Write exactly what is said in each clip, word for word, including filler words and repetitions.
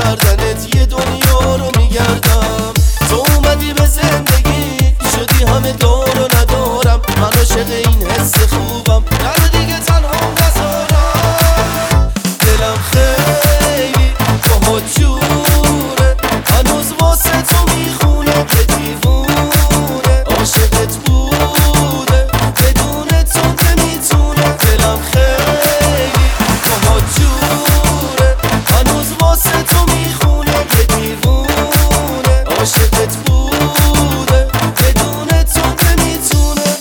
کردنت یه دنیا رو میگردم. تو اومدی به زندگی شدی همه دار و ندارم، من عاشق این حس خوبم در دیگه تنها نذارم. دلم خیلی باهات جوره، هنوز واسه تو میخونه به دیوونه. عاشقت بوده بدون تو نمیتونه. دلم خیلی باهات جوره، هنوز واسه تو میخونه به دیوونه. عاشقت بوده بدون تو نمیتونه.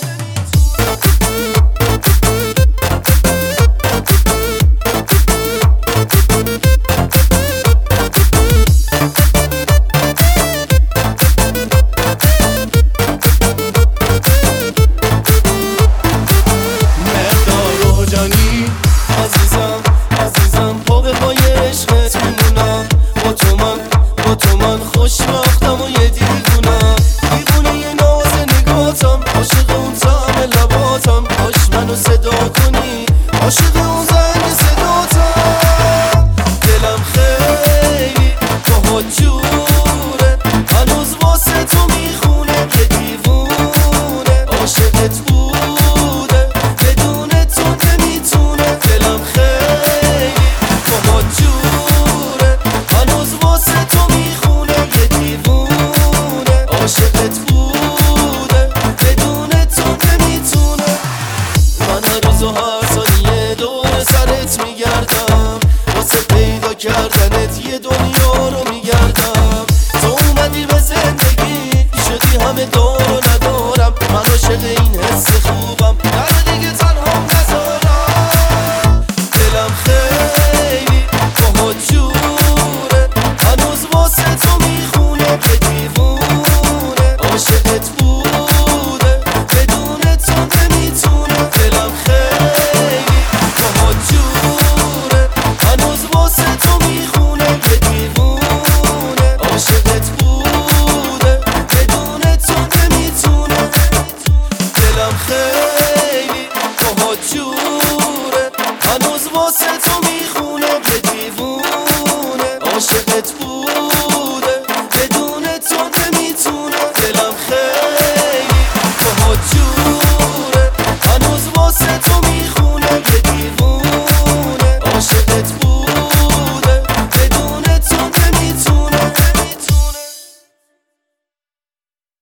عزیزم عزیزم پا به پای عشقت میمونم. با تو من با تو من خوشبختم و یه دیوونم. دیوونه یه ناز نگاتم، عاشق اون طعم لباتم. کاش منو صدا کنی، عاشق اون زنگ صداتم. دلم خیلی باهات جوره، هنوز واسه تو میخونه یه دیوونه. عاشقت بوده بدون تو نمیتونه. دلم خیلی باهات جوره، هنوز واسه تو میخونه یه دیوونه. عاشقت بوده بدون تو نمیتونه. من هر روز و هر ثانیه دور سرت میگردم، واسه پیدا کردنت یه دنیا رو میگردم. تو اومدی به زندگی شدی همه دار و ندارم، من عاشق این حس خوبم در دیگه تنها نذارم. دلم خیلی باهات جوره، هنوز واسه تو میخونه به دیوونه. عاشقت بوده بدون تو نمیتونه. دلم خیلی باهات جوره، هنوز واسه تو میخونه به دیوونه. عاشقت بوده بدون تو نمیتونه. دلم خیلی باهات جوره.